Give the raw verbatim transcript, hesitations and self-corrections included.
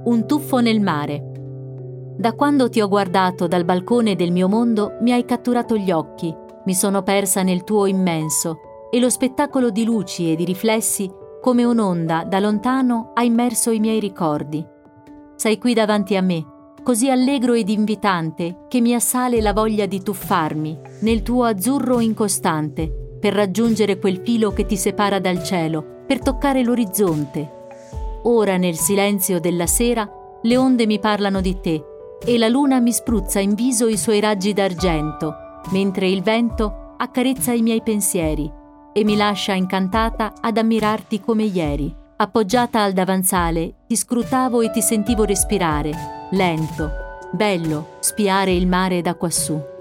Un tuffo nel mare. Da quando ti ho guardato dal balcone del mio mondo mi hai catturato gli occhi, mi sono persa nel tuo immenso e lo spettacolo di luci e di riflessi come un'onda da lontano ha immerso i miei ricordi. Sei qui davanti a me, così allegro ed invitante che mi assale la voglia di tuffarmi nel tuo azzurro incostante per raggiungere quel filo che ti separa dal cielo, per toccare l'orizzonte. Ora nel silenzio della sera le onde mi parlano di te e la luna mi spruzza in viso i suoi raggi d'argento, mentre il vento accarezza i miei pensieri e mi lascia incantata ad ammirarti come ieri. Appoggiata al davanzale ti scrutavo e ti sentivo respirare, lento, bello, spiare il mare da quassù.